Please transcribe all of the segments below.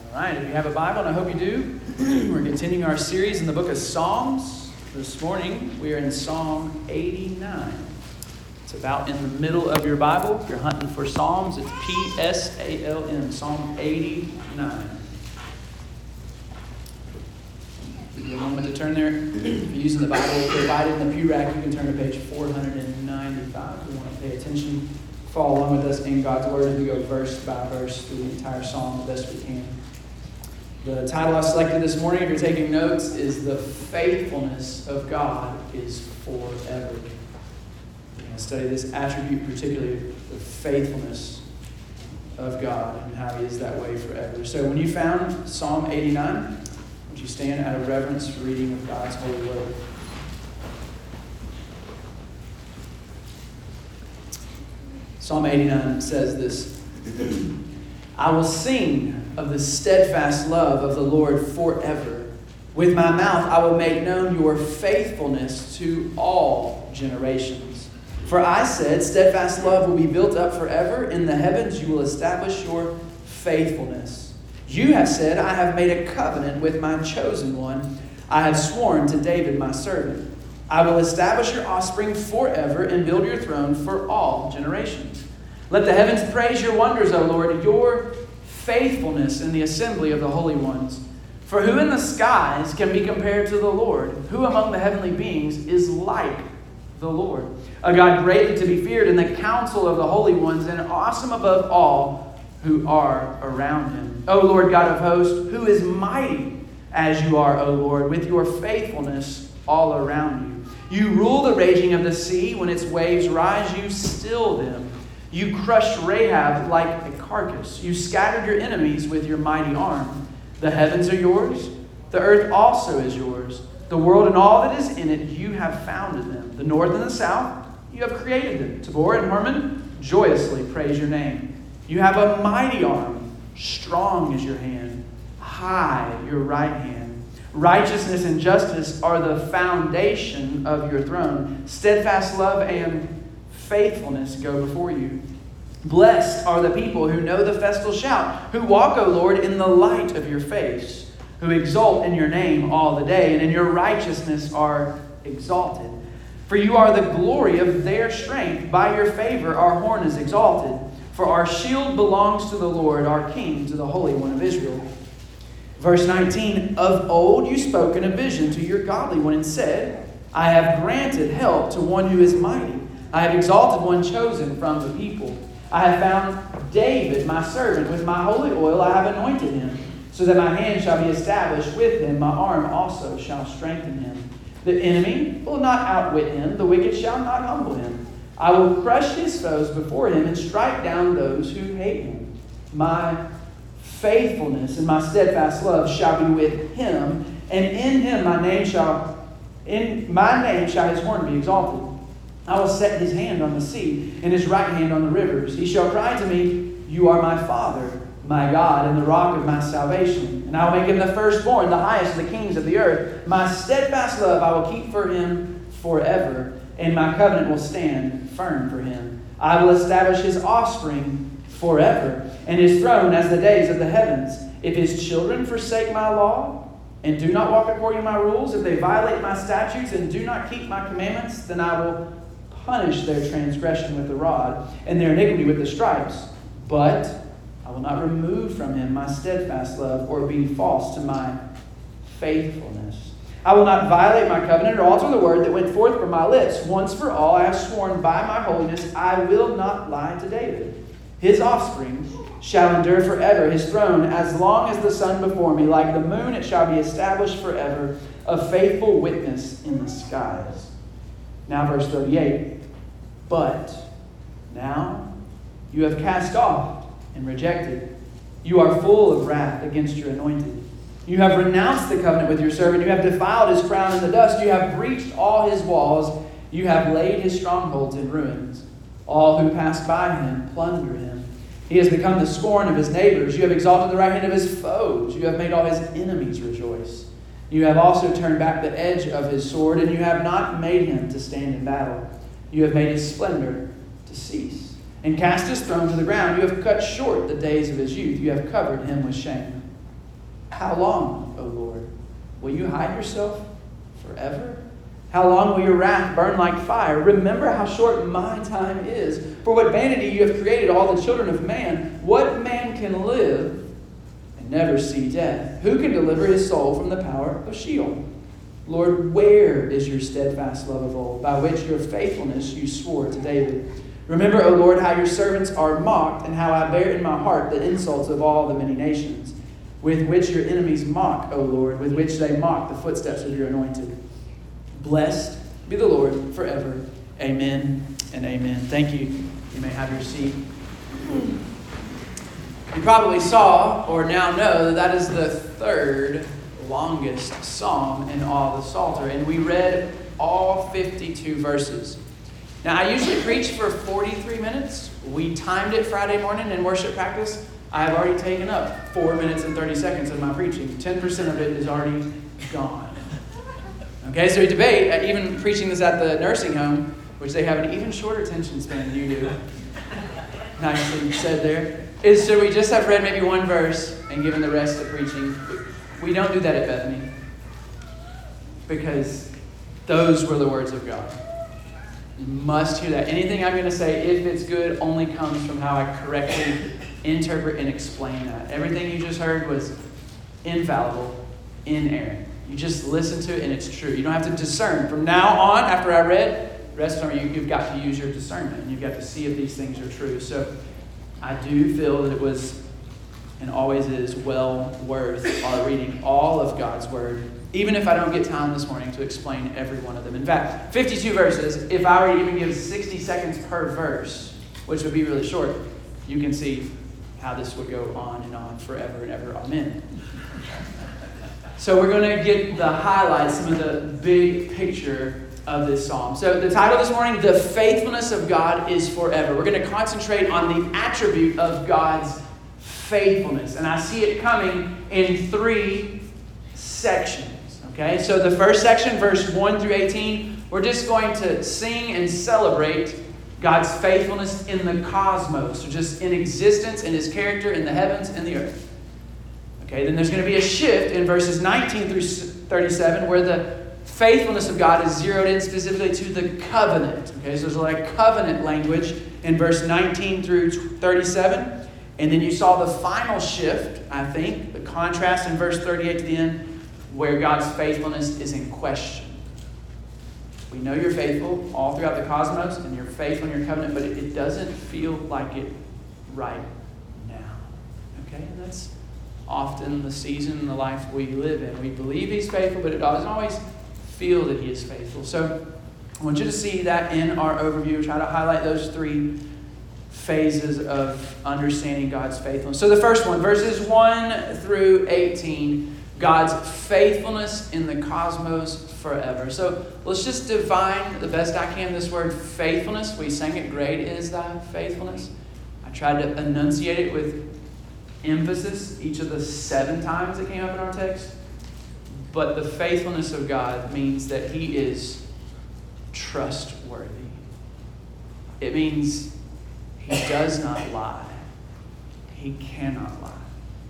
All right, if you have a Bible, and I hope you do, we're continuing our series in the book of Psalms. This morning, we are in Psalm 89. It's about in the middle of your Bible. If you're hunting for Psalms, it's P-S-A-L-M, Psalm 89. Give you a moment to turn there. If you're using the Bible provided in the pew rack, you can turn to page 495. We want to pay attention, follow along with us in God's Word as we go verse by verse through the entire Psalm the best we can. The title I selected this morning, if you're taking notes, is "The Faithfulness of God is Forever." We're going to study this attribute, particularly the faithfulness of God and how He is that way forever. So when you found Psalm 89, would you stand out of reverence for reading of God's holy word? Psalm 89 says this: I will sing of the steadfast love of the Lord forever. With my mouth I will make known your faithfulness to all generations. For I said, steadfast love will be built up forever. In the heavens you will establish your faithfulness. You have said, I have made a covenant with my chosen one. I have sworn to David my servant. I will establish your offspring forever and build your throne for all generations. Let the heavens praise your wonders, O Lord, your faithfulness in the assembly of the holy ones. For who in the skies can be compared to the Lord? Who among the heavenly beings is like the Lord? A God greatly to be feared in the council of the holy ones and awesome above all who are around him. O Lord God of hosts, who is mighty as you are, O Lord, with your faithfulness all around you. You rule the raging of the sea. When its waves rise, you still them. You crushed Rahab like a carcass. You scattered your enemies with your mighty arm. The heavens are yours. The earth also is yours. The world and all that is in it, you have founded them. The north and the south, you have created them. Tabor and Hermon joyously praise your name. You have a mighty arm. Strong is your hand. High your right hand. Righteousness and justice are the foundation of your throne. Steadfast love and faithfulness go before you. Blessed are the people who know the festal shout, who walk, O Lord, in the light of your face, who exult in your name all the day, and in your righteousness are exalted. For you are the glory of their strength. By your favor our horn is exalted. For our shield belongs to the Lord, our King, to the Holy One of Israel. Verse 19, of old you spoke in a vision to your godly one and said, I have granted help to one who is mighty. I have exalted one chosen from the people. I have found David, my servant. With my holy oil I have anointed him, so that my hand shall be established with him. My arm also shall strengthen him. The enemy will not outwit him. The wicked shall not humble him. I will crush his foes before him and strike down those who hate him. My faithfulness and my steadfast love shall be with him, and in him my name shall his horn be exalted. I will set his hand on the sea and his right hand on the rivers. He shall cry to me, you are my Father, my God, and the rock of my salvation. And I will make him the firstborn, the highest of the kings of the earth. My steadfast love I will keep for him forever, and my covenant will stand firm for him. I will establish his offspring forever, and his throne as the days of the heavens. If his children forsake my law, and do not walk according to my rules, if they violate my statutes and do not keep my commandments, then I will punish their transgression with the rod, and their iniquity with the stripes. But I will not remove from him my steadfast love, or be false to my faithfulness. I will not violate my covenant or alter the word that went forth from my lips. Once for all I have sworn by my holiness, I will not lie to David. His offspring shall endure forever, his throne as long as the sun before me. Like the moon it shall be established forever, a faithful witness in the skies. Now verse 38, but now you have cast off and rejected. You are full of wrath against your anointed. You have renounced the covenant with your servant. You have defiled his crown in the dust. You have breached all his walls. You have laid his strongholds in ruins. All who pass by him plunder him. He has become the scorn of his neighbors. You have exalted the right hand of his foes. You have made all his enemies rejoice. You have also turned back the edge of his sword, and you have not made him to stand in battle. You have made his splendor to cease, and cast his throne to the ground. You have cut short the days of his youth. You have covered him with shame. How long, O Lord? Will you hide yourself forever? How long will your wrath burn like fire? Remember how short my time is. For what vanity you have created all the children of man. What man can live and never see death? Who can deliver his soul from the power of Sheol? Lord, where is your steadfast love of old, by which your faithfulness you swore to David? Remember, O Lord, how your servants are mocked, and how I bear in my heart the insults of all the many nations, with which your enemies mock, O Lord, with which they mock the footsteps of your anointed. Blessed be the Lord forever. Amen and amen. Thank you. You may have your seat. You probably saw or now know that is the third longest psalm in all the Psalter. And we read all 52 verses. Now, I usually preach for 43 minutes. We timed it Friday morning in worship practice. I have already taken up 4 minutes and 30 seconds of my preaching. 10% of it is already gone. Okay, so we debate, even preaching this at the nursing home, which they have an even shorter attention span than you do. Nicely said there. Is should we just have read maybe one verse and given the rest to preaching? We don't do that at Bethany. Because those were the words of God. You must hear that. Anything I'm going to say, if it's good, only comes from how I correctly interpret and explain that. Everything you just heard was infallible, inerrant. You just listen to it and it's true. You don't have to discern. From now on, after I read, rest of you've got to use your discernment. And you've got to see if these things are true. So I do feel that it was and always is well worth our reading all of God's Word, even if I don't get time this morning to explain every one of them. In fact, 52 verses, if I were to even give 60 seconds per verse, which would be really short, you can see how this would go on and on forever and ever. Amen. So we're going to get the highlights, some of the big picture of this psalm. So the title this morning, The Faithfulness of God is Forever. We're going to concentrate on the attribute of God's faithfulness. And I see it coming in 3 sections. Okay, so the first section, verse 1 through 18, we're just going to sing and celebrate God's faithfulness in the cosmos, so just in existence, in His character, in the heavens and the earth. Okay, then there's going to be a shift in verses 19 through 37 where the faithfulness of God is zeroed in specifically to the covenant. Okay, so there's a lot of covenant language in verse 19 through 37. And then you saw the final shift, I think, the contrast in verse 38 to the end, where God's faithfulness is in question. We know you're faithful all throughout the cosmos, and you're faithful in your covenant, but it doesn't feel like it right now. Okay, and that's often the season and the life we live in. We believe He's faithful, but it doesn't always feel that He is faithful. So I want you to see that in our overview. Try to highlight those 3 phases of understanding God's faithfulness. So the first one, verses 1 through 18, God's faithfulness in the cosmos forever. So let's just define the best I can this word faithfulness. We sang it, great is thy faithfulness. I tried to enunciate it with emphasis each of the 7 times it came up in our text. But the faithfulness of God means that He is trustworthy. It means He does not lie. He cannot lie.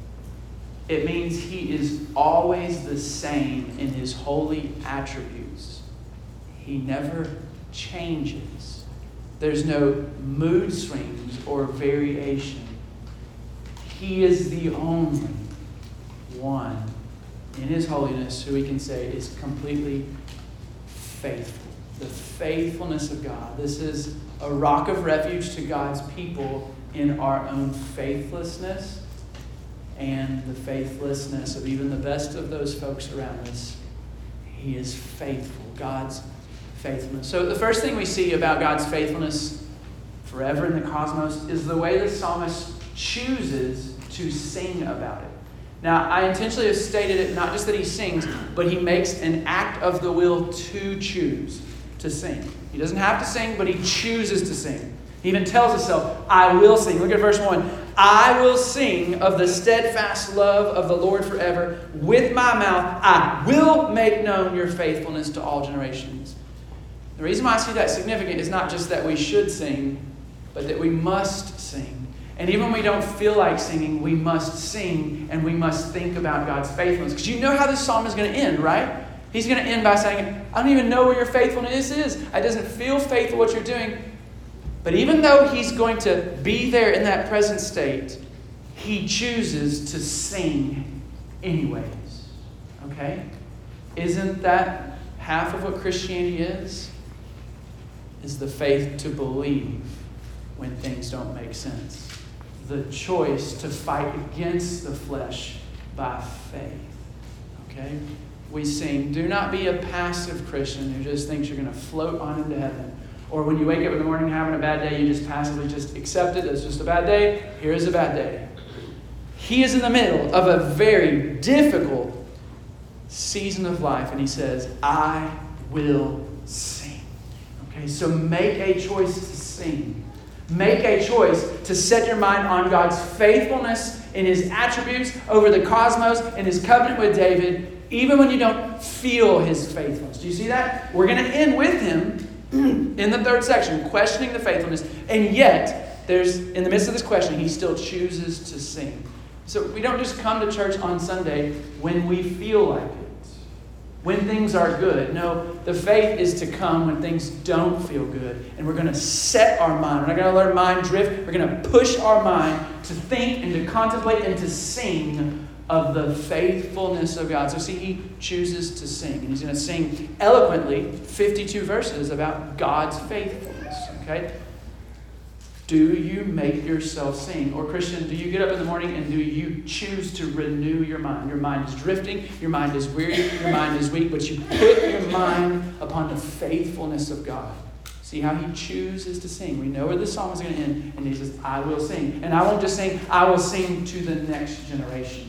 It means He is always the same in His holy attributes. He never changes. There's no mood swings or variation. He is the only one in His holiness who we can say is completely faithful. The faithfulness of God. This is a rock of refuge to God's people in our own faithlessness and the faithlessness of even the best of those folks around us. He is faithful. God's faithfulness. So the first thing we see about God's faithfulness forever in the cosmos is the way the psalmist chooses to sing about it. Now, I intentionally have stated it not just that he sings, but he makes an act of the will to choose to sing. He doesn't have to sing, but he chooses to sing. He even tells himself, I will sing. Look at verse 1. I will sing of the steadfast love of the Lord forever. With my mouth, I will make known your faithfulness to all generations. The reason why I see that significant is not just that we should sing, but that we must sing. And even when we don't feel like singing, we must sing and we must think about God's faithfulness. Because you know how this psalm is going to end, right? He's going to end by saying, I don't even know where your faithfulness is. It doesn't feel faithful what you're doing. But even though he's going to be there in that present state, he chooses to sing anyways. Okay? Isn't that half of what Christianity is? Is the faith to believe when things don't make sense. The choice to fight against the flesh by faith. Okay? We sing, do not be a passive Christian who just thinks you're going to float on into heaven. Or when you wake up in the morning having a bad day, you just passively just accept it. It's just a bad day. Here is a bad day. He is in the middle of a very difficult season of life, and he says, I will sing. Okay, so make a choice to sing. Make a choice to set your mind on God's faithfulness in his attributes over the cosmos and his covenant with David, even when you don't feel his faithfulness. Do you see that? We're going to end with him in the third section, questioning the faithfulness. And yet, in the midst of this question, he still chooses to sing. So we don't just come to church on Sunday when we feel like it, when things are good. No, the faith is to come when things don't feel good. And we're going to set our mind. We're not going to let our mind drift. We're going to push our mind to think and to contemplate and to sing of the faithfulness of God. So see, he chooses to sing. And he's going to sing eloquently 52 verses about God's faithfulness. Okay? Do you make yourself sing? Or Christian, do you get up in the morning and do you choose to renew your mind? Your mind is drifting, your mind is weary, your mind is weak, but you put your mind upon the faithfulness of God. See how he chooses to sing. We know where this psalm is going to end, and he says, I will sing. And I won't just sing, I will sing to the next generation.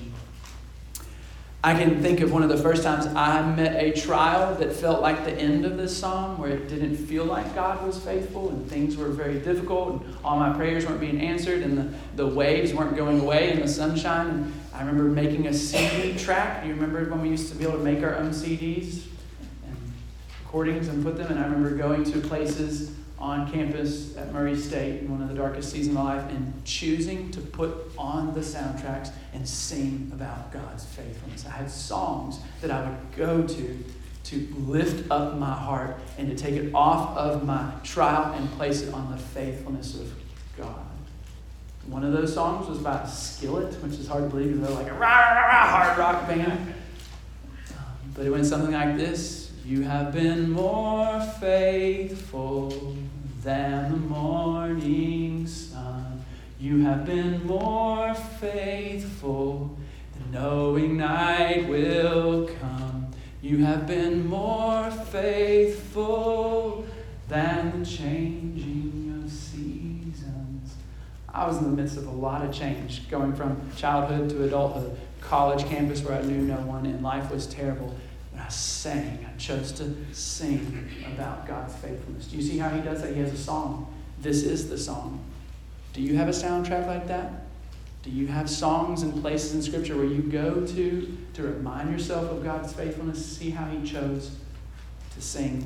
I can think of one of the first times I met a trial that felt like the end of this psalm, where it didn't feel like God was faithful and things were very difficult and all my prayers weren't being answered and the waves weren't going away in the sunshine. And I remember making a CD track. Do you remember when we used to be able to make our own CDs and recordings and put them? And I remember going to places on campus at Murray State in one of the darkest seasons of my life and choosing to put on the soundtracks and sing about God's faithfulness. I had songs that I would go to lift up my heart and to take it off of my trial and place it on the faithfulness of God. One of those songs was by Skillet, which is hard to believe because they're like a hard rock band. But it went something like this. You have been more faithful than the morning sun. You have been more faithful than knowing night will come. You have been more faithful than the changing of seasons. I was in the midst of a lot of change, going from childhood to adulthood, college campus where I knew no one, and life was terrible. But I sang. I chose to sing about God's faithfulness. Do you see how he does that? He has a song. This is the song. Do you have a soundtrack like that? Do you have songs and places in Scripture where you go to remind yourself of God's faithfulness? See how he chose to sing.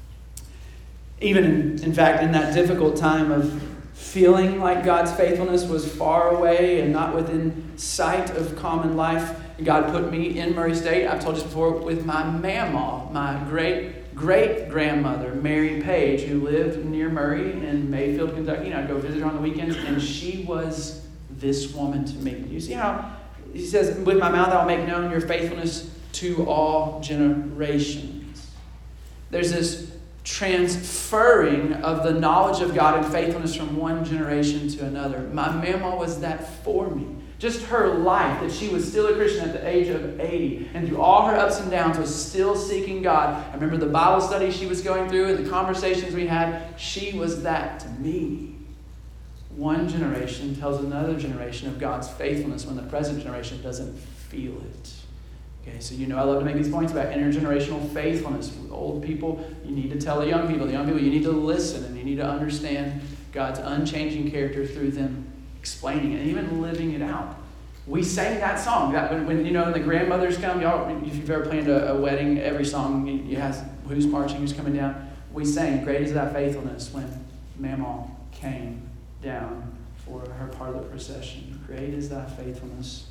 Even, in fact, in that difficult time of feeling like God's faithfulness was far away and not within sight of common life, God put me in Murray State, I've told you before, with my mamaw, my great-great-grandmother, Mary Page, who lived near Murray in Mayfield, Kentucky. And I'd go visit her on the weekends, and she was this woman to me. You see how he says, with my mouth I'll make known your faithfulness to all generations. There's this transferring of the knowledge of God and faithfulness from one generation to another. My mamaw was that for me. Just her life, that she was still a Christian at the age of 80, and through all her ups and downs was still seeking God. I remember the Bible study she was going through and the conversations we had. She was that to me. One generation tells another generation of God's faithfulness when the present generation doesn't feel it. Okay, so I love to make these points about intergenerational faithfulness. With old people, you need to tell the young people, you need to listen and you need to understand God's unchanging character through them explaining it and even living it out. We sang that song. That when the grandmothers come, y'all, if you've ever planned a wedding, every song you have who's marching, who's coming down. We sang, "Great is thy faithfulness," when Mamaw came down for her part of the procession. Great is thy faithfulness.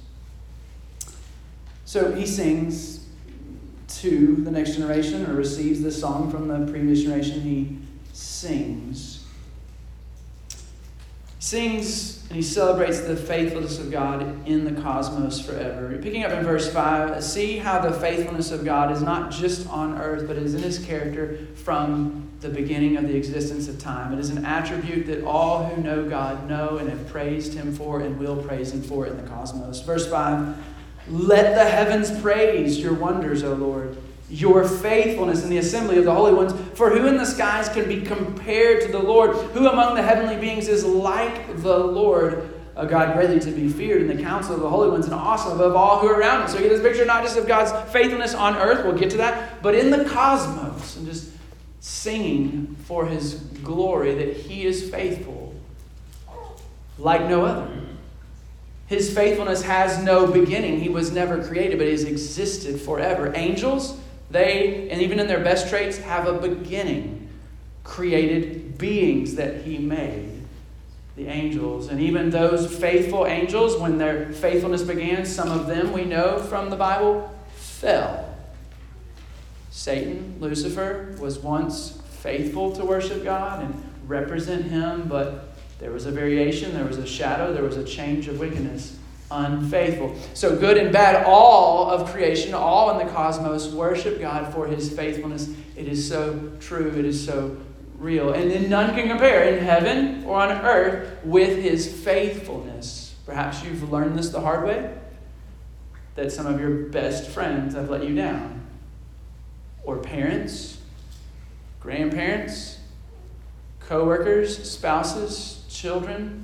So he sings to the next generation, or receives the song from the previous generation. He sings. And he celebrates the faithfulness of God in the cosmos forever. Picking up in verse 5, see how the faithfulness of God is not just on earth, but is in his character from the beginning of the existence of time. It is an attribute that all who know God know and have praised him for and will praise him for in the cosmos. Verse 5, let the heavens praise your wonders, O Lord, your faithfulness in the assembly of the holy ones. For who in the skies can be compared to the Lord? Who among the heavenly beings is like the Lord? A God greatly to be feared in the council of the holy ones and awesome above all who are around him. So you get this picture not just of God's faithfulness on earth, we'll get to that, but in the cosmos, and just singing for his glory that he is faithful like no other. His faithfulness has no beginning. He was never created, but he has existed forever. Angels, they, and even in their best traits, have a beginning. Created beings that he made. The angels. And even those faithful angels, when their faithfulness began, some of them, we know from the Bible, fell. Satan, Lucifer, was once faithful to worship God and represent him, but there was a variation, there was a shadow, there was a change of wickedness. Unfaithful. So good and bad, all of creation, all in the cosmos, worship God for his faithfulness. It is so true, it is so real. And then none can compare in heaven or on earth with his faithfulness. Perhaps you've learned this the hard way, that some of your best friends have let you down. Or parents, grandparents, co-workers, spouses, children,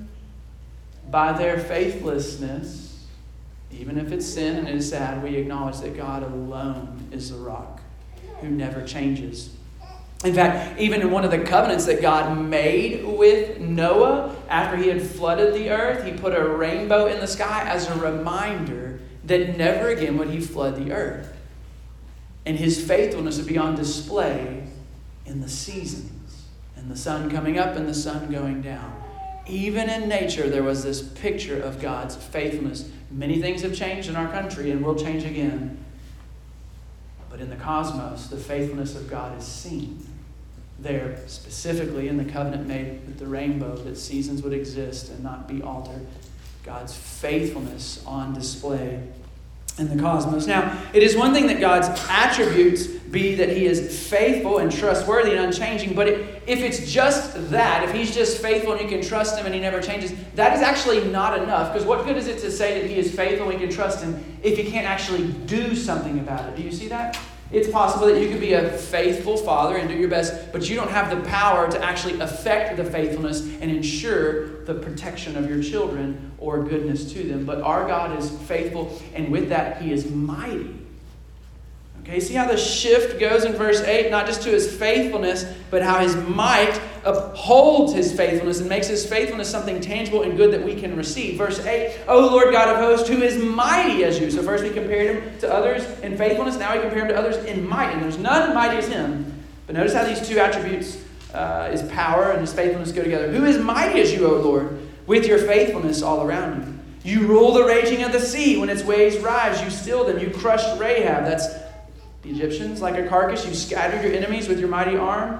by their faithlessness, even if it's sin and it is sad, we acknowledge that God alone is the rock who never changes. In fact, even in one of the covenants that God made with Noah, after he had flooded the earth, he put a rainbow in the sky as a reminder that never again would he flood the earth. And his faithfulness would be on display in the seasons, and the sun coming up and the sun going down. Even in nature, there was this picture of God's faithfulness. Many things have changed in our country and will change again. But in the cosmos, the faithfulness of God is seen. There, specifically in the covenant made with the rainbow, that seasons would exist and not be altered. God's faithfulness on display in the cosmos. Now, it is one thing that God's attributes be that he is faithful and trustworthy and unchanging, but if it's just that, if he's just faithful and you can trust him and he never changes, that is actually not enough, because what good is it to say that he is faithful and we can trust him if he can't actually do something about it? Do you see that? It's possible that you could be a faithful father and do your best, but you don't have the power to actually affect the faithfulness and ensure the protection of your children or goodness to them. But our God is faithful, and with that, he is mighty. Okay, see how the shift goes in verse 8, not just to his faithfulness, but how his might upholds his faithfulness and makes his faithfulness something tangible and good that we can receive. Verse 8, O Lord God of hosts, who is mighty as you. So first we compared him to others in faithfulness, now we compare him to others in might. And there's none mighty as him. But notice how these two attributes, his power and his faithfulness, go together. Who is mighty as you, O Lord, with your faithfulness all around you? You rule the raging of the sea. When its waves rise, you still them. You crushed Rahab. That's the Egyptians, like a carcass. You scattered your enemies with your mighty arm.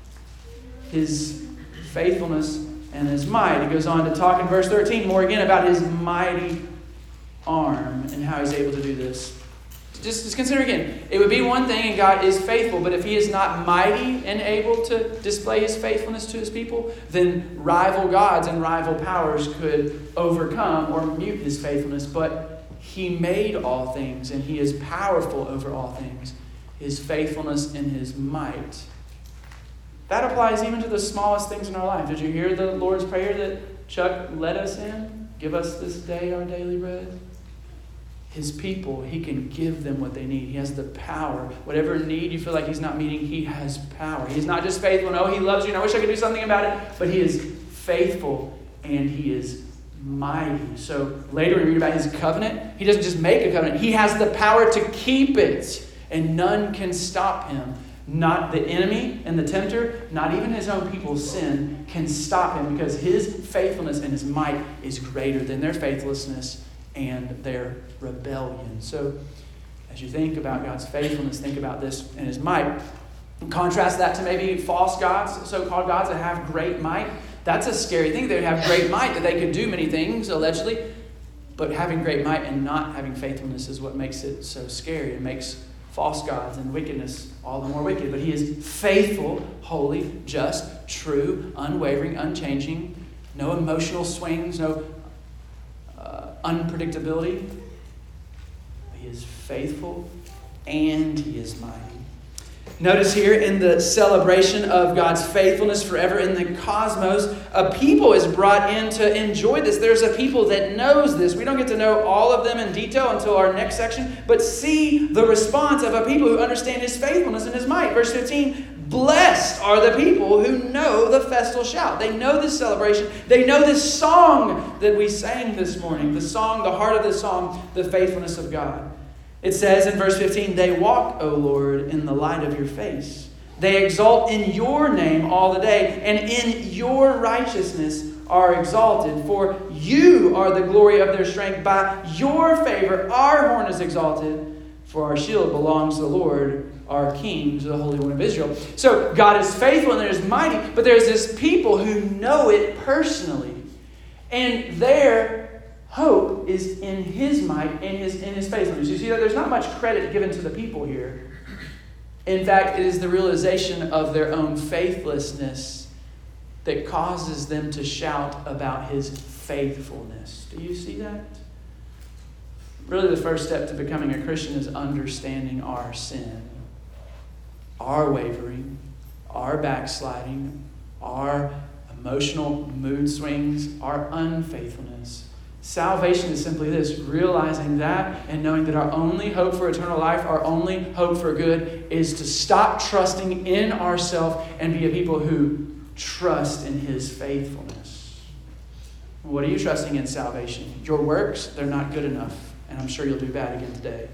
His faithfulness and his might. He goes on to talk in verse 13 more again about his mighty arm and how he's able to do this. Just consider again, it would be one thing and God is faithful, but if he is not mighty and able to display his faithfulness to his people, then rival gods and rival powers could overcome or mute his faithfulness. But he made all things and he is powerful over all things. His faithfulness and his might. That applies even to the smallest things in our life. Did you hear the Lord's Prayer that Chuck led us in? Give us this day our daily bread. His people, he can give them what they need. He has the power. Whatever need you feel like he's not meeting, he has power. He's not just faithful and, oh, he loves you and I wish I could do something about it. But he is faithful and he is mighty. So later we read about his covenant. He doesn't just make a covenant. He has the power to keep it. And none can stop him. Not the enemy and the tempter, not even his own people's sin can stop him, because his faithfulness and his might is greater than their faithlessness and their rebellion. So as you think about God's faithfulness, think about this and his might. Contrast that to maybe false gods, so-called gods that have great might. That's a scary thing. They would have great might, that they could do many things, allegedly. But having great might and not having faithfulness is what makes it so scary. It makes false gods and wickedness all the more wicked. But he is faithful, holy, just, true, unwavering, unchanging. No emotional swings, no unpredictability. He is faithful and he is mighty. Notice here in the celebration of God's faithfulness forever in the cosmos, a people is brought in to enjoy this. There's a people that knows this. We don't get to know all of them in detail until our next section, but see the response of a people who understand his faithfulness and his might. Verse 15, blessed are the people who know the festal shout. They know this celebration. They know this song that we sang this morning. The song, the heart of the song, the faithfulness of God. It says in verse 15, they walk, O Lord, in the light of your face. They exalt in your name all the day, and in your righteousness are exalted. For you are the glory of their strength. By your favor, our horn is exalted. For our shield belongs to the Lord, our King, to the Holy One of Israel. So God is faithful and there's mighty, but there's this people who know it personally. And their hope is in his might and in his faithfulness. You see that there's not much credit given to the people here. In fact, it is the realization of their own faithlessness that causes them to shout about his faithfulness. Do you see that? Really, the first step to becoming a Christian is understanding our sin, our wavering, our backsliding, our emotional mood swings, our unfaithfulness. Salvation is simply this, realizing that and knowing that our only hope for eternal life, our only hope for good, is to stop trusting in ourselves and be a people who trust in his faithfulness. What are you trusting in salvation? Your works, they're not good enough, and I'm sure you'll do bad again today.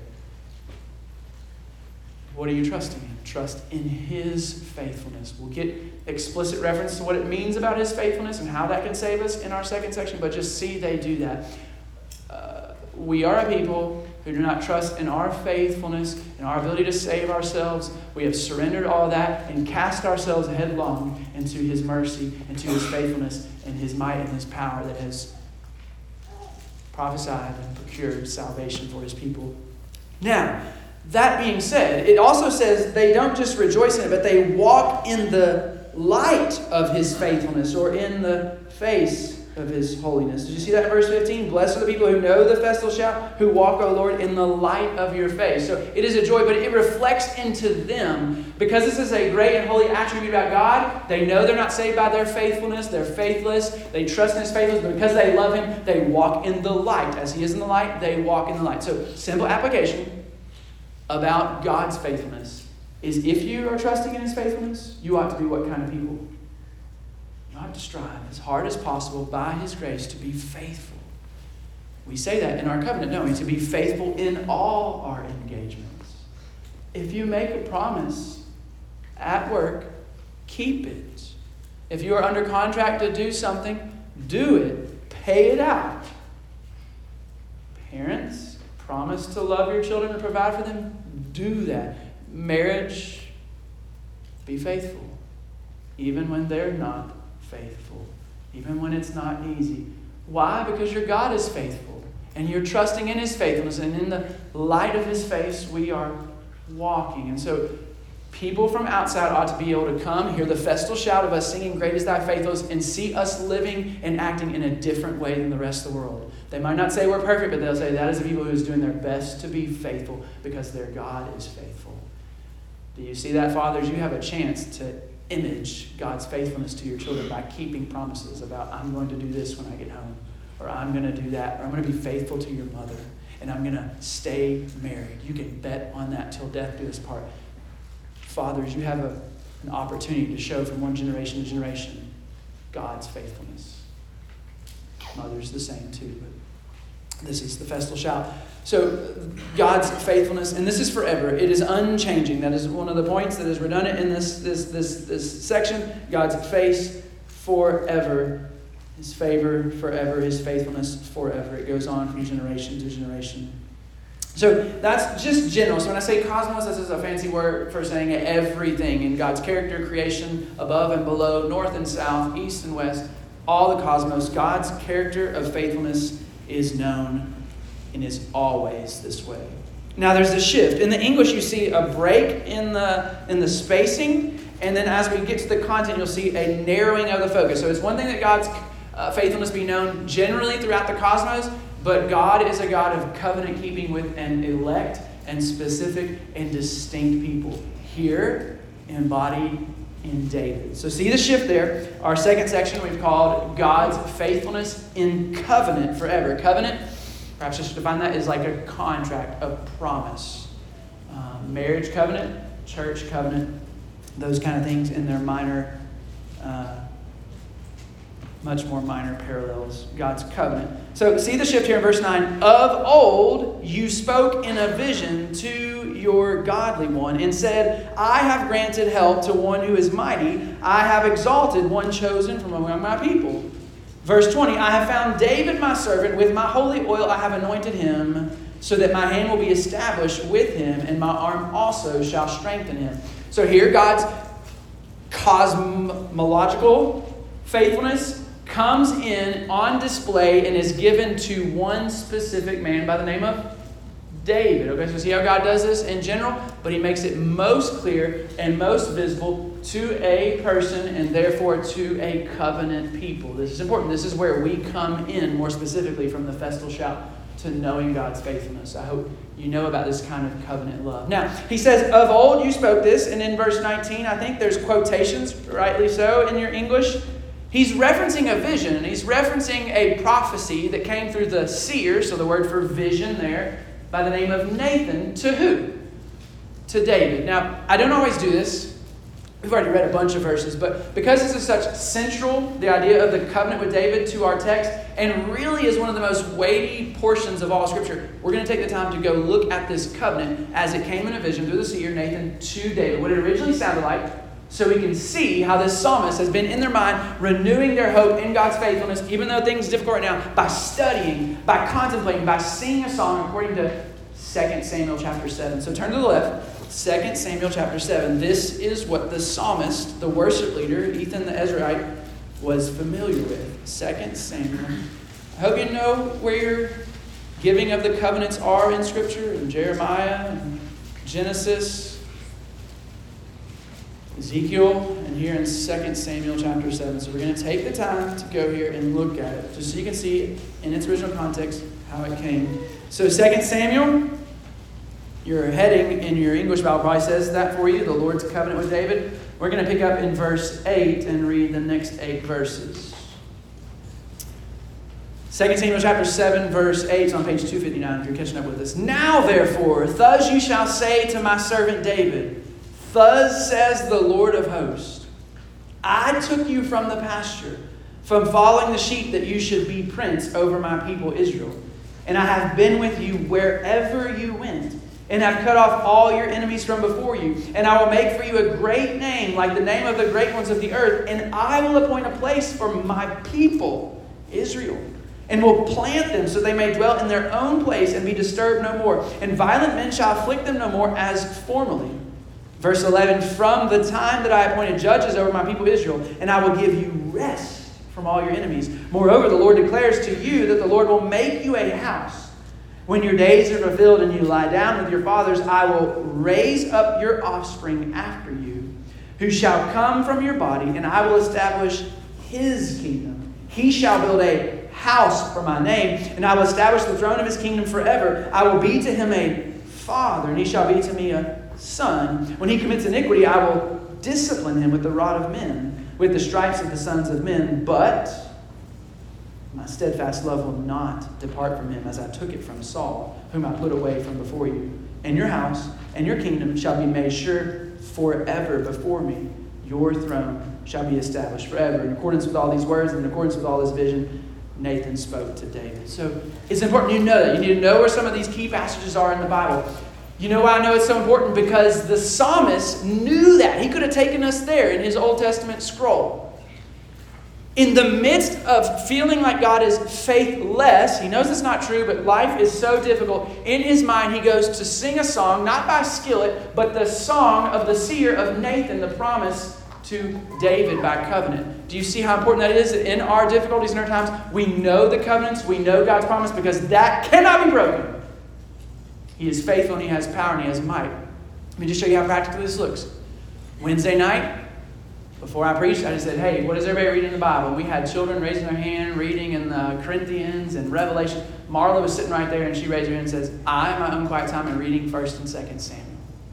What are you trusting in? Trust in his faithfulness. We'll get explicit reference to what it means about his faithfulness and how that can save us in our second section, but just see they do that. We are a people who do not trust in our faithfulness and our ability to save ourselves. We have surrendered all that and cast ourselves headlong into his mercy, into his faithfulness, and his might and his power that has prophesied and procured salvation for his people. Now, that being said, it also says they don't just rejoice in it, but they walk in the light of his faithfulness, or in the face of his holiness. Did you see that in verse 15? Blessed are the people who know the festal shout, who walk, O Lord, in the light of your face. So it is a joy, but it reflects into them. Because this is a great and holy attribute about God, they know they're not saved by their faithfulness. They're faithless. They trust in his faithfulness, but because they love him, they walk in the light. As he is in the light, they walk in the light. So simple application about God's faithfulness is, if you are trusting in his faithfulness, you ought to be what kind of people? You ought to strive as hard as possible by his grace to be faithful. We say that in our covenant, don't we? To be faithful in all our engagements. If you make a promise at work, keep it. If you are under contract to do something, do it. Pay it out. Parents, promise to love your children and provide for them. Do that. Marriage, be faithful. Even when they're not faithful. Even when it's not easy. Why? Because your God is faithful. And you're trusting in his faithfulness. And in the light of his face, we are walking. And so people from outside ought to be able to come, hear the festal shout of us singing, Great is thy faithfulness, and see us living and acting in a different way than the rest of the world. They might not say we're perfect, but they'll say that is a people who is doing their best to be faithful because their God is faithful. Do you see that, fathers? You have a chance to image God's faithfulness to your children by keeping promises about, I'm going to do this when I get home, or I'm going to do that, or I'm going to be faithful to your mother, and I'm going to stay married. You can bet on that till death do us part. Fathers, you have an opportunity to show from one generation to generation God's faithfulness. Mothers, the same too. This is the festal shout. So God's faithfulness, and this is forever. It is unchanging. That is one of the points that is redundant in this section. God's face forever. His favor forever. His faithfulness forever. It goes on from generation to generation. So that's just general. So when I say cosmos, this is a fancy word for saying everything in God's character, creation, above and below, north and south, east and west, all the cosmos. God's character of faithfulness is known and is always this way. Now there's a shift. In the English, you see a break in the spacing, and then as we get to the content, you'll see a narrowing of the focus. So it's one thing that God's faithfulness be known generally throughout the cosmos, but God is a God of covenant keeping with an elect and specific and distinct people. Here, embodied in David. So see the shift there. Our second section we've called God's faithfulness in covenant forever. Covenant, perhaps just to define that, is like a contract, a promise. Marriage covenant, church covenant, those kind of things in their minor, much more minor parallels. God's covenant. So see the shift here in verse 9. Of old you spoke in a vision to your godly one and said, I have granted help to one who is mighty. I have exalted one chosen from among my people. Verse 20, I have found David my servant. With my holy oil I have anointed him, so that my hand will be established with him, and my arm also shall strengthen him. So here God's cosmological faithfulness comes in on display and is given to one specific man by the name of David. Okay, so see how God does this in general, but he makes it most clear and most visible to a person and therefore to a covenant people. This is important. This is where we come in more specifically from the festal shout to knowing God's faithfulness. I hope you know about this kind of covenant love. Now, he says, of old you spoke this, and in verse 19, I think there's quotations, rightly so, in your English. He's referencing a vision, and he's referencing a prophecy that came through the seer, so the word for vision there, by the name of Nathan, to who? To David. Now, I don't always do this. We've already read a bunch of verses, but because this is such central, the idea of the covenant with David to our text, and really is one of the most weighty portions of all Scripture, we're going to take the time to go look at this covenant as it came in a vision through the seer, Nathan, to David. What it originally sounded like, so we can see how this psalmist has been in their mind renewing their hope in God's faithfulness, even though things are difficult right now, by studying, by contemplating, by singing a song according to 2 Samuel chapter 7. So turn to the left, 2 Samuel chapter 7. This is what the psalmist, the worship leader, Ethan the Ezrahite, was familiar with. 2 Samuel. I hope you know where your giving of the covenants are in Scripture, in Jeremiah, and Genesis, Ezekiel, and here in 2 Samuel chapter 7. So we're going to take the time to go here and look at it, just so you can see in its original context how it came. So 2 Samuel, your heading in your English Bible probably says that for you, the Lord's covenant with David. We're going to pick up in verse 8 and read the next 8 verses. 2 Samuel chapter 7, verse 8 is on page 259 if you're catching up with us. Now therefore, thus you shall say to my servant David, thus says the Lord of hosts, I took you from the pasture, from following the sheep, that you should be prince over my people Israel. And I have been with you wherever you went, and have cut off all your enemies from before you. And I will make for you a great name, like the name of the great ones of the earth. And I will appoint a place for my people Israel, and will plant them so they may dwell in their own place and be disturbed no more. And violent men shall afflict them no more as formerly. Verse 11, from the time that I appointed judges over my people Israel, and I will give you rest from all your enemies. Moreover, the Lord declares to you that the Lord will make you a house. When your days are fulfilled and you lie down with your fathers, I will raise up your offspring after you, who shall come from your body, and I will establish his kingdom. He shall build a house for my name, and I will establish the throne of his kingdom forever. I will be to him a father, and he shall be to me a son. When he commits iniquity, I will discipline him with the rod of men, with the stripes of the sons of men. But my steadfast love will not depart from him, as I took it from Saul, whom I put away from before you. And your house and your kingdom shall be made sure forever before me. Your throne shall be established forever. In accordance with all these words and in accordance with all this vision, Nathan spoke to David. So it's important you know that. You need to know where some of these key passages are in the Bible. You know why I know it's so important? Because the psalmist knew that. He could have taken us there in his Old Testament scroll. In the midst of feeling like God is faithless, he knows it's not true, but life is so difficult. In his mind, he goes to sing a song, not by Skillet, but the song of the seer of Nathan, the promise to David by covenant. Do you see how important that is? In our difficulties and our times, we know the covenants, we know God's promise, because that cannot be broken. He is faithful and he has power and he has might. Let me just show you how practical this looks. Wednesday night, before I preached, I just said, hey, what is everybody reading in the Bible? And we had children raising their hand, reading in the Corinthians and Revelation. Marla was sitting right there and she raised her hand and says, I, in my own quiet time, am reading 1 and 2 Samuel.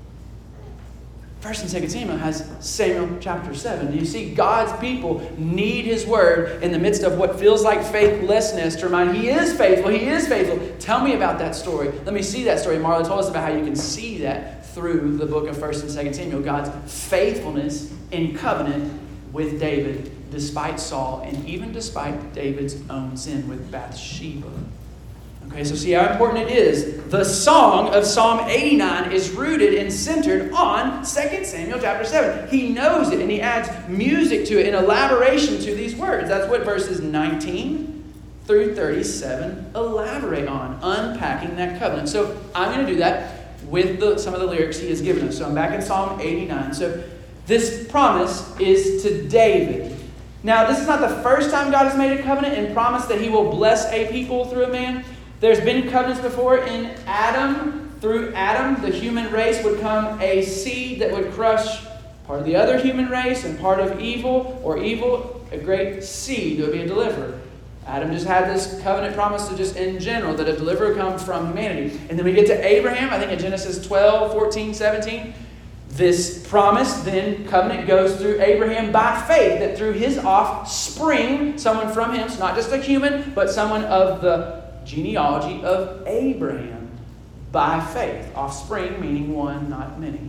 1 and 2 Samuel has Samuel chapter 7. Do you see? God's people need his word in the midst of what feels like faithlessness to remind he is faithful. He is faithful. Tell me about that story. Let me see that story. Marla told us about how you can see that through the book of 1 and 2 Samuel. God's faithfulness in covenant with David despite Saul and even despite David's own sin with Bathsheba. Okay, so see how important it is. The song of Psalm 89 is rooted and centered on 2 Samuel chapter 7. He knows it and he adds music to it in elaboration to these words. That's what verses 19 through 37 elaborate on, unpacking that covenant. So I'm going to do that with some of the lyrics he has given us. So I'm back in Psalm 89. So this promise is to David. Now, this is not the first time God has made a covenant and promised that he will bless a people through a man. There's been covenants before in Adam. Through Adam, the human race would come a seed that would crush part of the other human race and part of evil, a great seed that would be a deliverer. Adam just had this covenant promise to just in general that a deliverer would come from humanity. And then we get to Abraham, I think in Genesis 12, 14, 17. This promise, then covenant goes through Abraham by faith, that through his offspring, someone from him, so not just a human, but someone of the genealogy of Abraham, by faith. Offspring meaning one, not many.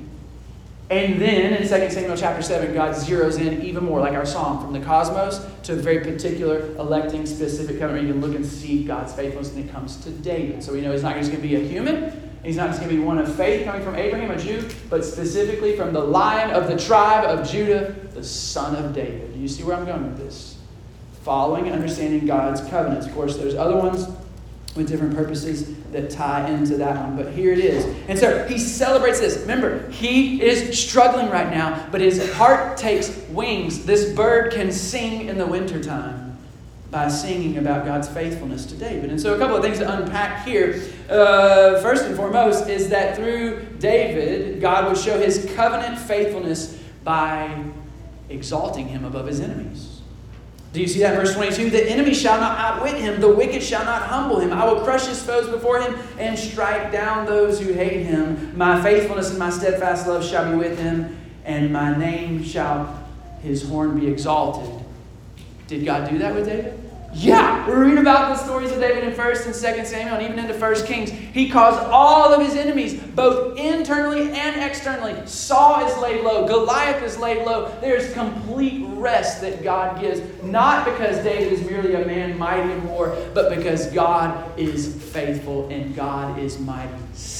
And then in 2 Samuel chapter 7, God zeroes in even more, like our psalm, from the cosmos to a very particular electing specific covenant. You can look and see God's faithfulness when it comes to David. So we know he's not just going to be a human. He's not just going to be one of faith coming from Abraham, a Jew, but specifically from the Lion of the tribe of Judah, the Son of David. Do you see where I'm going with this? Following and understanding God's covenants. Of course, there's other ones with different purposes that tie into that one. But here it is. And so he celebrates this. Remember, he is struggling right now, but his heart takes wings. This bird can sing in the wintertime by singing about God's faithfulness to David. And so a couple of things to unpack here. First and foremost is that through David, God would show his covenant faithfulness by exalting him above his enemies. Do you see that in verse 22? The enemy shall not outwit him. The wicked shall not humble him. I will crush his foes before him and strike down those who hate him. My faithfulness and my steadfast love shall be with him, and my name shall his horn be exalted. Did God do that with David? Yeah, we read about the stories of David in 1 and 2 Samuel and even into 1 Kings. He caused all of his enemies, both internally and externally. Saul is laid low. Goliath is laid low. There's complete rest that God gives. Not because David is merely a man mighty in war, but because God is faithful and God is mighty.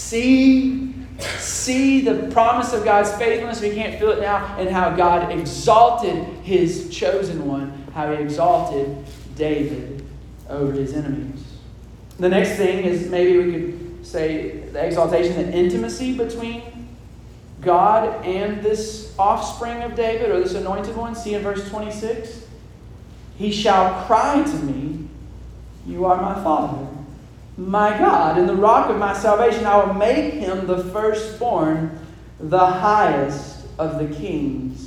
See the promise of God's faithfulness. We can't feel it now. And how God exalted his chosen one. How he exalted David over his enemies. The next thing is maybe we could say the exaltation, the intimacy between God and this offspring of David or this anointed one. See in verse 26. He shall cry to me, you are my Father, my God, and the rock of my salvation. I will make him the firstborn, the highest of the kings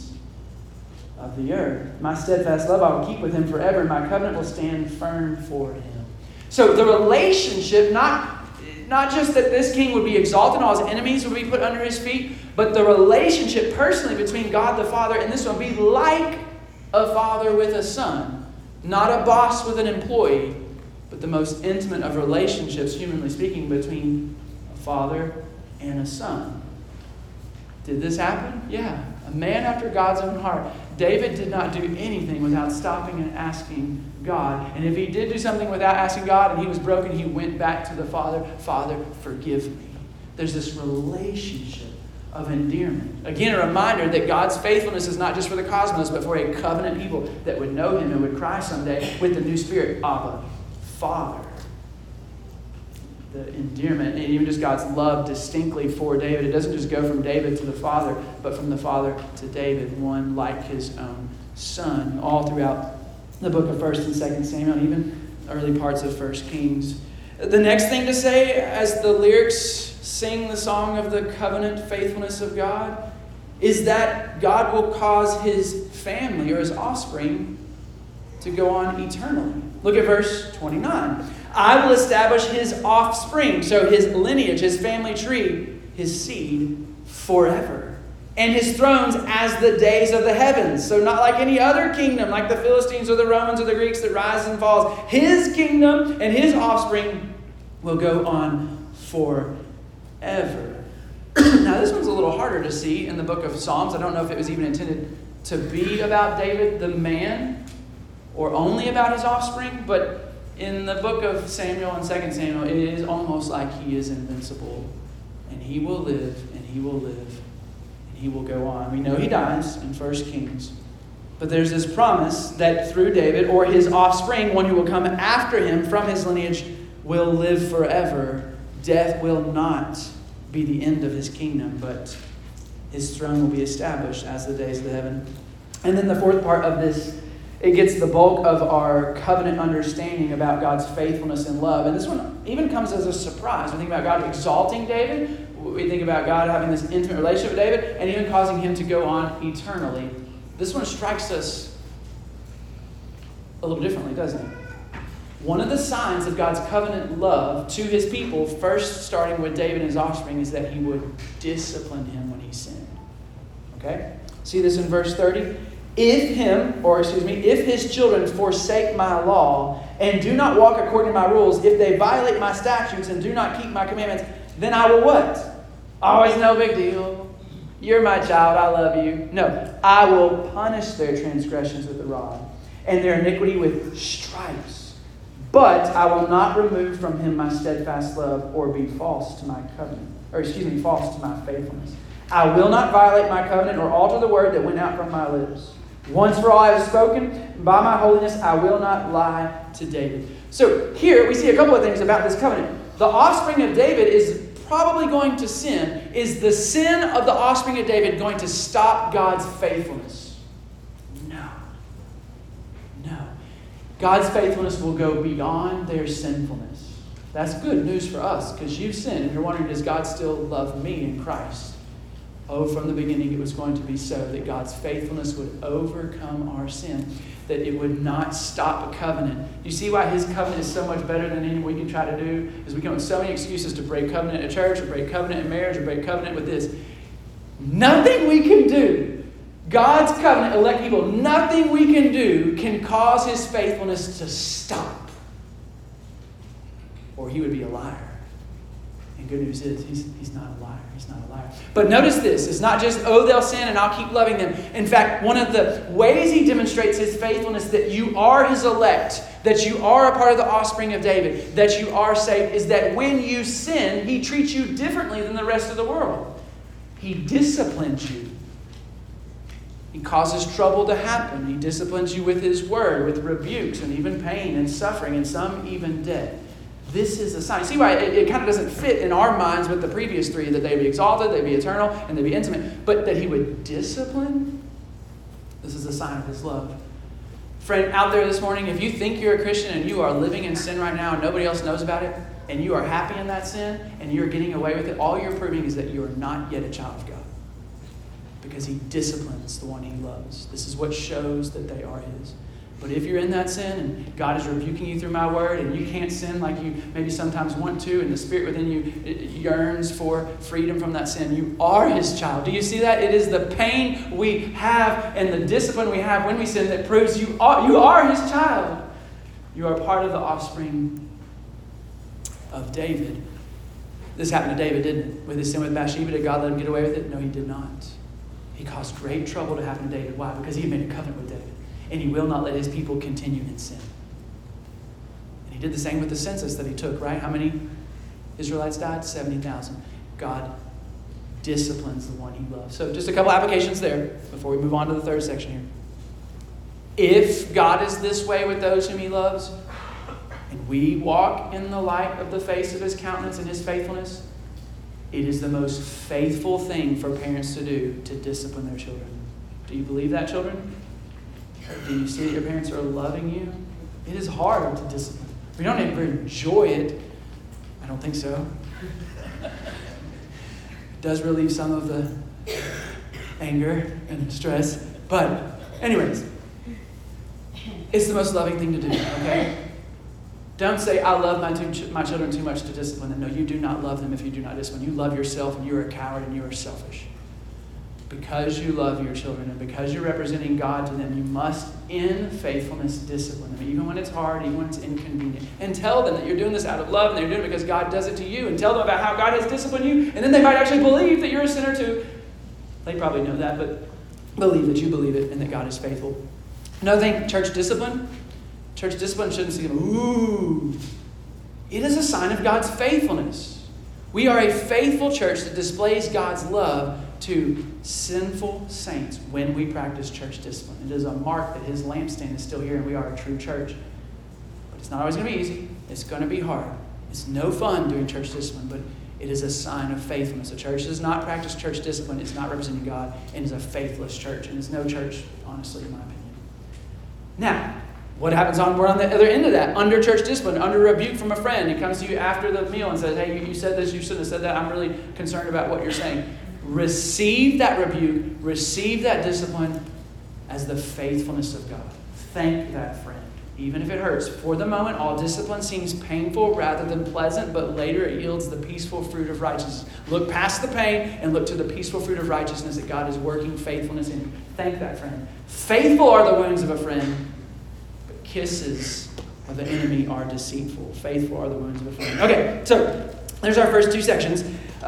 of the earth. My steadfast love I will keep with him forever, and my covenant will stand firm for him. So the relationship, not just that this king would be exalted and all his enemies would be put under his feet, but the relationship personally between God the Father and this one would be like a father with a son. Not a boss with an employee, but the most intimate of relationships, humanly speaking, between a father and a son. Did this happen? Yeah. A man after God's own heart. David did not do anything without stopping and asking God. And if he did do something without asking God and he was broken, he went back to the Father. Father, forgive me. There's this relationship of endearment. Again, a reminder that God's faithfulness is not just for the cosmos, but for a covenant people that would know him and would cry someday with the new spirit, Abba, Father. The endearment, and even just God's love distinctly for David. It doesn't just go from David to the Father, but from the Father to David, one like his own son, all throughout the book of 1st and 2nd Samuel, and even early parts of 1 Kings. The next thing to say as the lyrics sing the song of the covenant faithfulness of God is that God will cause his family or his offspring to go on eternally. Look at verse 29. I will establish his offspring, so his lineage, his family tree, his seed forever. And his thrones as the days of the heavens. So not like any other kingdom, like the Philistines or the Romans or the Greeks that rises and falls. His kingdom and his offspring will go on forever. Now this one's a little harder to see in the book of Psalms. I don't know if it was even intended to be about David the man or only about his offspring, but in the book of Samuel and 2 Samuel, it is almost like he is invincible. And he will live, and he will live, and he will go on. We know he dies in 1 Kings. But there's this promise that through David, or his offspring, one who will come after him from his lineage, will live forever. Death will not be the end of his kingdom, but his throne will be established as the days of the heaven. And then the fourth part of this, it gets the bulk of our covenant understanding about God's faithfulness and love. And this one even comes as a surprise. We think about God exalting David. We think about God having this intimate relationship with David and even causing him to go on eternally. This one strikes us a little differently, doesn't it? One of the signs of God's covenant love to his people, first starting with David and his offspring, is that he would discipline him when he sinned. Okay? See this in verse 30? If his children forsake my law and do not walk according to my rules, if they violate my statutes and do not keep my commandments, then I will what? Always no big deal. You're my child, I love you. No, I will punish their transgressions with the rod and their iniquity with stripes. But I will not remove from him my steadfast love or be false to my covenant, false to my faithfulness. I will not violate my covenant or alter the word that went out from my lips. Once for all I have spoken, by my holiness I will not lie to David. So here we see a couple of things about this covenant. The offspring of David is probably going to sin. Is the sin of the offspring of David going to stop God's faithfulness? No. God's faithfulness will go beyond their sinfulness. That's good news for us because you've sinned and you're wondering, does God still love me in Christ? Oh, from the beginning it was going to be so that God's faithfulness would overcome our sin, that it would not stop a covenant. You see why his covenant is so much better than anything we can try to do? Is we come with so many excuses to break covenant at church, or break covenant in marriage, or break covenant with this. Nothing we can do, God's covenant, elect people, nothing we can do can cause his faithfulness to stop. Or he would be a liar. And good news is, he's not a liar. He's not a liar. But notice this. It's not just, oh, they'll sin and I'll keep loving them. In fact, one of the ways he demonstrates his faithfulness, that you are his elect, that you are a part of the offspring of David, that you are saved, is that when you sin, he treats you differently than the rest of the world. He disciplines you. He causes trouble to happen. He disciplines you with his word, with rebukes and even pain and suffering and some even death. This is a sign. See why it kind of doesn't fit in our minds with the previous three, that they be exalted, they be eternal, and they be intimate. But that he would discipline, this is a sign of his love. Friend, out there this morning, if you think you're a Christian and you are living in sin right now and nobody else knows about it, and you are happy in that sin, and you're getting away with it, all you're proving is that you are not yet a child of God. Because he disciplines the one he loves. This is what shows that they are his. But if you're in that sin and God is rebuking you through my word and you can't sin like you maybe sometimes want to, and the spirit within you yearns for freedom from that sin, you are his child. Do you see that? It is the pain we have and the discipline we have when we sin that proves you are his child. You are part of the offspring of David. This happened to David, didn't it? With his sin with Bathsheba, did God let him get away with it? No, he did not. He caused great trouble to happen to David. Why? Because he had made a covenant with David. And he will not let his people continue in sin. And he did the same with the census that he took, right? How many Israelites died? 70,000. God disciplines the one he loves. So just a couple applications there before we move on to the third section here. If God is this way with those whom he loves, and we walk in the light of the face of his countenance and his faithfulness, it is the most faithful thing for parents to do to discipline their children. Do you believe that, children? Do you see that your parents are loving you? It is hard to discipline. We don't ever enjoy it. I don't think so. It does relieve some of the anger and stress. But anyways, it's the most loving thing to do, okay? Don't say, I love my children too much to discipline them. No, you do not love them if you do not discipline. You love yourself, and you are a coward, and you are selfish. Because you love your children, and because you're representing God to them, you must, in faithfulness, discipline them, even when it's hard, even when it's inconvenient. And tell them that you're doing this out of love, and they're doing it because God does it to you. And tell them about how God has disciplined you, and then they might actually believe that you're a sinner too. They probably know that, but believe that you believe it, and that God is faithful. Another thing, church discipline. Church discipline shouldn't seem, ooh. It is a sign of God's faithfulness. We are a faithful church that displays God's love to sinful saints when we practice church discipline. It is a mark that his lampstand is still here and we are a true church. But it's not always going to be easy. It's going to be hard. It's no fun doing church discipline, but it is a sign of faithfulness. A church does not practice church discipline. It's not representing God, and is a faithless church. And it's no church, honestly, in my opinion. Now, what happens we're on the other end of that? Under church discipline, under rebuke from a friend. He comes to you after the meal and says, hey, you said this, you shouldn't have said that. I'm really concerned about what you're saying. Receive that rebuke, receive that discipline as the faithfulness of God. Thank that friend, even if it hurts. For the moment, all discipline seems painful rather than pleasant, but later it yields the peaceful fruit of righteousness. Look past the pain and look to the peaceful fruit of righteousness that God is working faithfulness in. Thank that friend. Faithful are the wounds of a friend, but kisses of the enemy are deceitful. Faithful are the wounds of a friend. Okay, so there's our first two sections.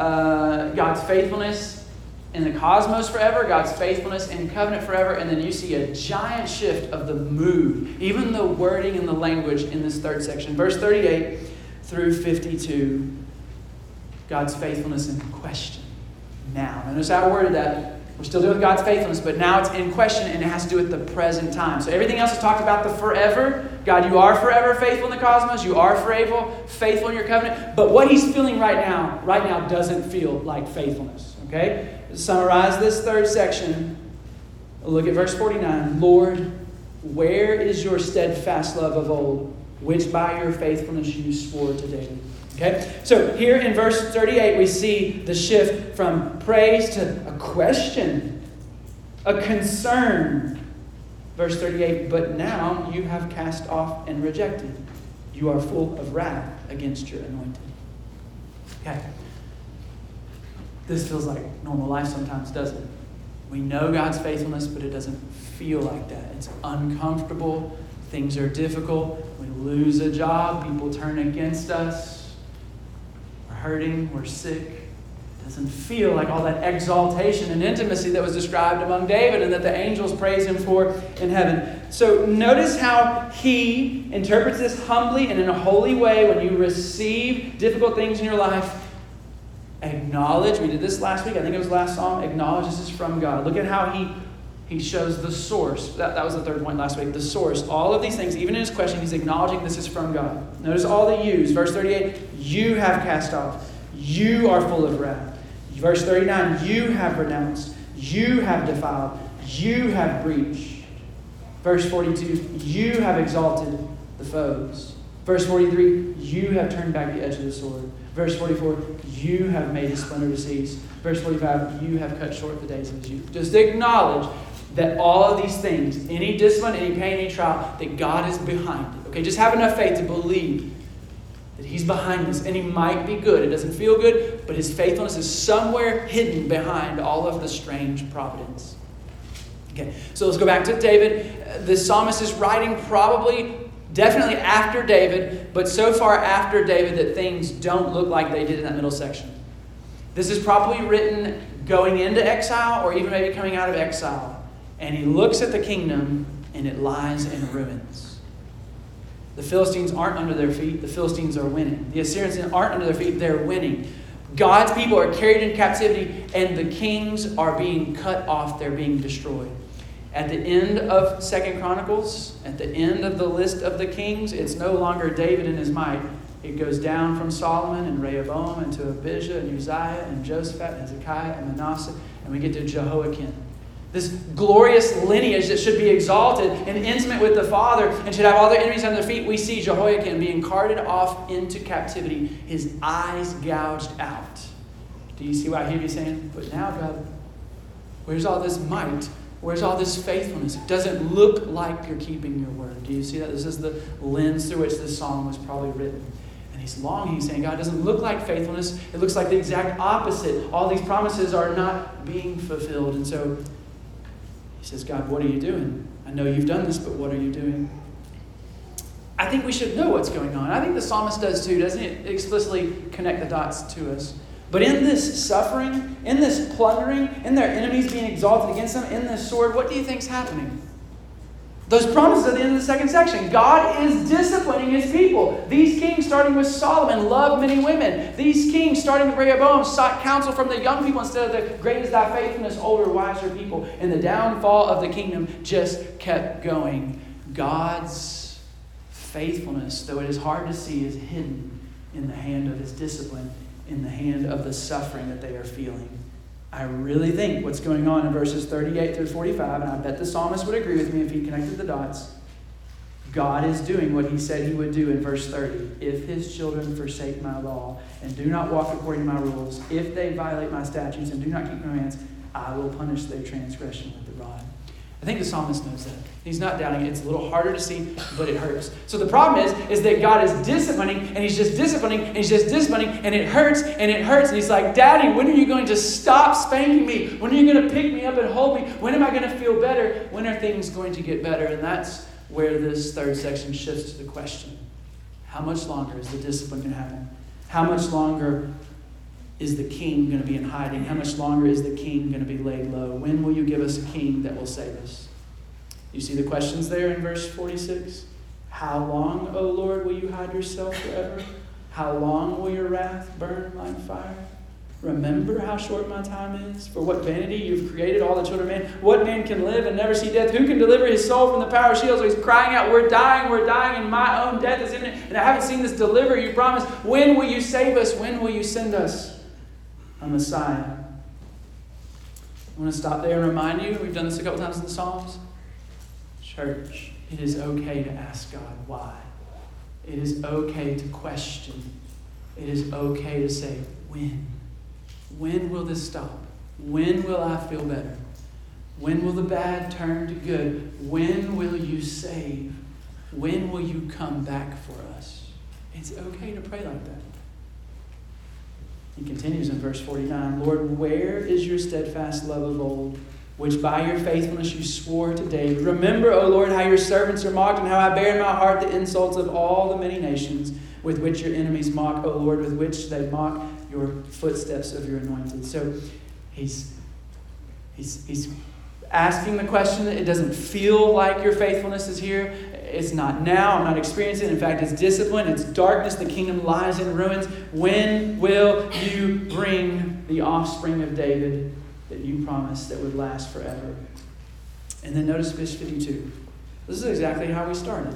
God's faithfulness in the cosmos forever, God's faithfulness in covenant forever, and then you see a giant shift of the mood, even the wording and the language in this third section. Verse 38 through 52, God's faithfulness in question. Now, notice how I worded that. We're still doing God's faithfulness, but now it's in question, and it has to do with the present time. So everything else is talked about the forever. God, you are forever faithful in the cosmos. You are faithful in your covenant. But what he's feeling right now doesn't feel like faithfulness. Okay? To summarize this third section, look at verse 49. Lord, where is your steadfast love of old, which by your faithfulness you swore to David? Okay, so here in verse 38, we see the shift from praise to a question, a concern. Verse 38, but now you have cast off and rejected. You are full of wrath against your anointed. Okay, this feels like normal life sometimes, doesn't it? We know God's faithfulness, but it doesn't feel like that. It's uncomfortable. Things are difficult. We lose a job. People turn against us. Hurting, we're sick. It doesn't feel like all that exaltation and intimacy that was described among David and that the angels praise him for in heaven. So notice how he interprets this humbly and in a holy way. When you receive difficult things in your life, acknowledge, we did this last week, I think it was last Psalm, acknowledge this is from God. Look at how he shows the source. That was the third point last week. The source. All of these things, even in his question, he's acknowledging this is from God. Notice all the yous. Verse 38, you have cast off. You are full of wrath. Verse 39, you have renounced. You have defiled. You have breached. Verse 42, you have exalted the foes. Verse 43, you have turned back the edge of the sword. Verse 44, you have made his splendor to cease. Verse 45, you have cut short the days of his youth. Just acknowledge that all of these things, any discipline, any pain, any trial, that God is behind it. Okay, just have enough faith to believe that he's behind this. And he might be good. It doesn't feel good, but his faithfulness is somewhere hidden behind all of the strange providence. Okay, so let's go back to David. The psalmist is writing definitely after David, but so far after David that things don't look like they did in that middle section. This is probably written going into exile or even maybe coming out of exile. And he looks at the kingdom and it lies in ruins. The Philistines aren't under their feet. The Philistines are winning. The Assyrians aren't under their feet. They're winning. God's people are carried in captivity and the kings are being cut off. They're being destroyed. At the end of 2 Chronicles, at the end of the list of the kings, it's no longer David and his might. It goes down from Solomon and Rehoboam and to Abijah and Uzziah and Joshaphat and Hezekiah and Manasseh, and we get to Jehoiakim. This glorious lineage that should be exalted and intimate with the Father and should have all their enemies under their feet. We see Jehoiakim being carted off into captivity, his eyes gouged out. Do you see what I hear you saying? But now, God, where's all this might? Where's all this faithfulness? It doesn't look like you're keeping your word. Do you see that? This is the lens through which this song was probably written. And he's longing. He's saying, God, it doesn't look like faithfulness. It looks like the exact opposite. All these promises are not being fulfilled. And so he says, God, what are you doing? I know you've done this, but what are you doing? I think we should know what's going on. I think the psalmist does too, doesn't it? Explicitly connect the dots to us. But in this suffering, in this plundering, in their enemies being exalted against them, in this sword, what do you think's happening? Those promises at the end of the second section. God is disciplining his people. These kings, starting with Solomon, loved many women. These kings, starting with Rehoboam, sought counsel from the young people instead of the great is thy faithfulness, older, wiser people. And the downfall of the kingdom just kept going. God's faithfulness, though it is hard to see, is hidden in the hand of his discipline, in the hand of the suffering that they are feeling. I really think what's going on in verses 38 through 45, and I bet the psalmist would agree with me if he connected the dots, God is doing what he said he would do in verse 30. If his children forsake my law and do not walk according to my rules, if they violate my statutes and do not keep my commands, I will punish their transgression with the rod. I think the psalmist knows that. He's not doubting it. It's a little harder to see, but it hurts. So the problem is that God is disciplining, and he's just disciplining, and he's just disciplining, and it hurts, and it hurts. And he's like, Daddy, when are you going to stop spanking me? When are you going to pick me up and hold me? When am I going to feel better? When are things going to get better? And that's where this third section shifts to the question. How much longer is the discipline going to happen? How much longer is the king going to be in hiding? How much longer is the king going to be laid low? When will you give us a king that will save us? You see the questions there in verse 46? How long, O Lord, will you hide yourself forever? How long will your wrath burn like fire? Remember how short my time is? For what vanity you've created all the children of man. What man can live and never see death? Who can deliver his soul from the power of Sheol? So he's crying out, we're dying, and my own death is imminent. And I haven't seen this deliver you promised. When will you save us? When will you send us a Messiah? I want to stop there and remind you, we've done this a couple times in the Psalms. Church, it is okay to ask God why. It is okay to question. It is okay to say, when? When will this stop? When will I feel better? When will the bad turn to good? When will you save? When will you come back for us? It's okay to pray like that. He continues in verse 49, Lord, where is your steadfast love of old, which by your faithfulness you swore to David? Remember, O Lord, how your servants are mocked, and how I bear in my heart the insults of all the many nations with which your enemies mock, O Lord, with which they mock your footsteps of your anointed. So he's asking the question. It doesn't feel like your faithfulness is here. It's not now. I'm not experiencing it. In fact, it's discipline. It's darkness. The kingdom lies in ruins. When will you bring the offspring of David that you promised that would last forever? And then notice verse 52. This is exactly how we started.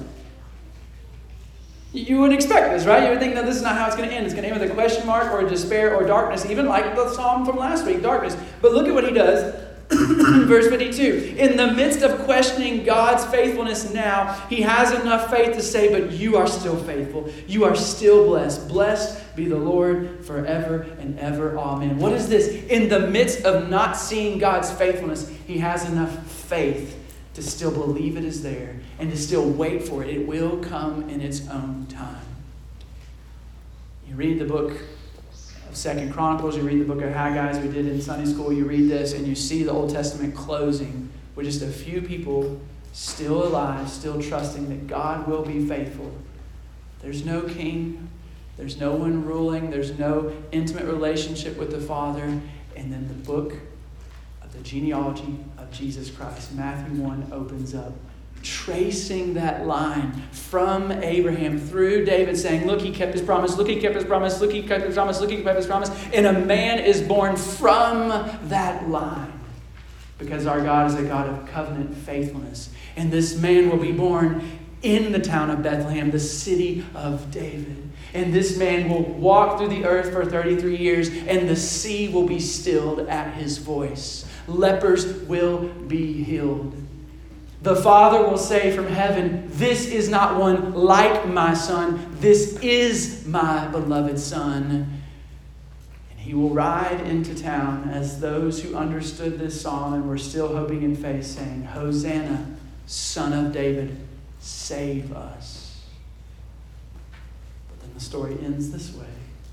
You would expect this, right? You would think, no, this is not how it's going to end. It's going to end with a question mark or a despair or darkness, even like the psalm from last week, darkness. But look at what he does. Verse 52. In the midst of questioning God's faithfulness now, he has enough faith to say, but you are still faithful. You are still blessed. Blessed be the Lord forever and ever. Amen. What is this? In the midst of not seeing God's faithfulness, he has enough faith to still believe it is there and to still wait for it. It will come in its own time. You read the book of 2 Chronicles, you read the book of Haggai, as we did in Sunday school, you read this and you see the Old Testament closing with just a few people still alive, still trusting that God will be faithful. There's no king, There's no one ruling. There's no intimate relationship with the Father. And then the book of the genealogy of Jesus Christ, Matthew 1, opens up, tracing that line from Abraham through David, saying, look, he kept his promise, look, he kept his promise, look, he kept his promise, look, he kept his promise. And a man is born from that line. Because our God is a God of covenant faithfulness. And this man will be born in the town of Bethlehem, the city of David. And this man will walk through the earth for 33 years, and the sea will be stilled at his voice. Lepers will be healed. The Father will say from heaven, this is not one like my Son. This is my beloved Son. He will ride into town as those who understood this psalm and were still hoping in faith, saying, Hosanna, Son of David, save us. But then the story ends this way.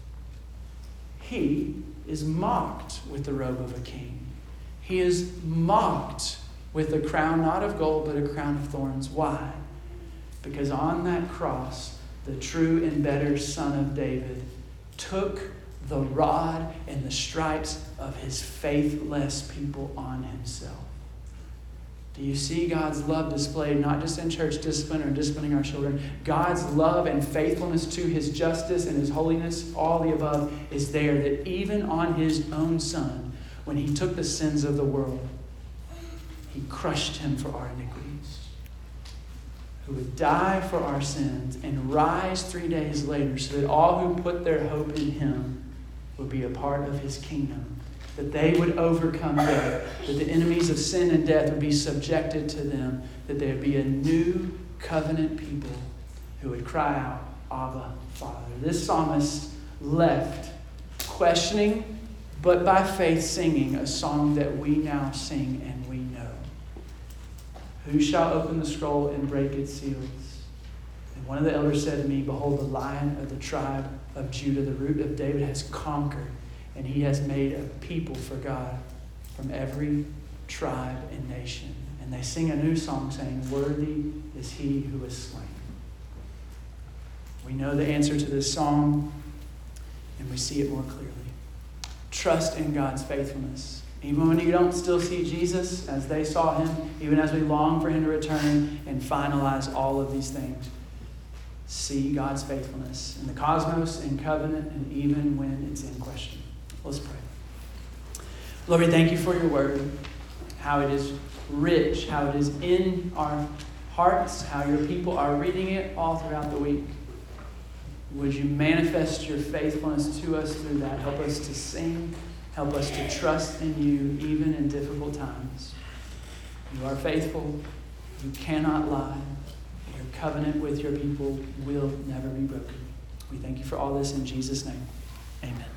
He is mocked with the robe of a king. He is mocked with a crown not of gold, but a crown of thorns. Why? Because on that cross, the true and better Son of David took the rod and the stripes of his faithless people on himself. Do you see God's love displayed not just in church discipline or disciplining our children? God's love and faithfulness to his justice and his holiness, all the above, is there, that even on his own Son, when he took the sins of the world, he crushed him for our iniquities, who would die for our sins and rise 3 days later so that all who put their hope in him would be a part of his kingdom, that they would overcome death, that the enemies of sin and death would be subjected to them, that there would be a new covenant people who would cry out, Abba, Father. This psalmist left questioning, but by faith singing a song that we now sing and we know. Who shall open the scroll and break its seals? And one of the elders said to me, behold, the Lion of the tribe of Judah, the root of David, has conquered, and he has made a people for God from every tribe and nation. And they sing a new song saying, worthy is he who was slain. We know the answer to this song, and we see it more clearly. Trust in God's faithfulness. Even when you don't still see Jesus as they saw him, even as we long for him to return and finalize all of these things, see God's faithfulness in the cosmos, in covenant, and even when it's in question. Let's pray. Lord, we thank you for your word, how it is rich, how it is in our hearts, how your people are reading it all throughout the week. Would you manifest your faithfulness to us through that? Help us to sing. Help us to trust in you even in difficult times. You are faithful. You cannot lie. Your covenant with your people will never be broken. We thank you for all this in Jesus' name. Amen.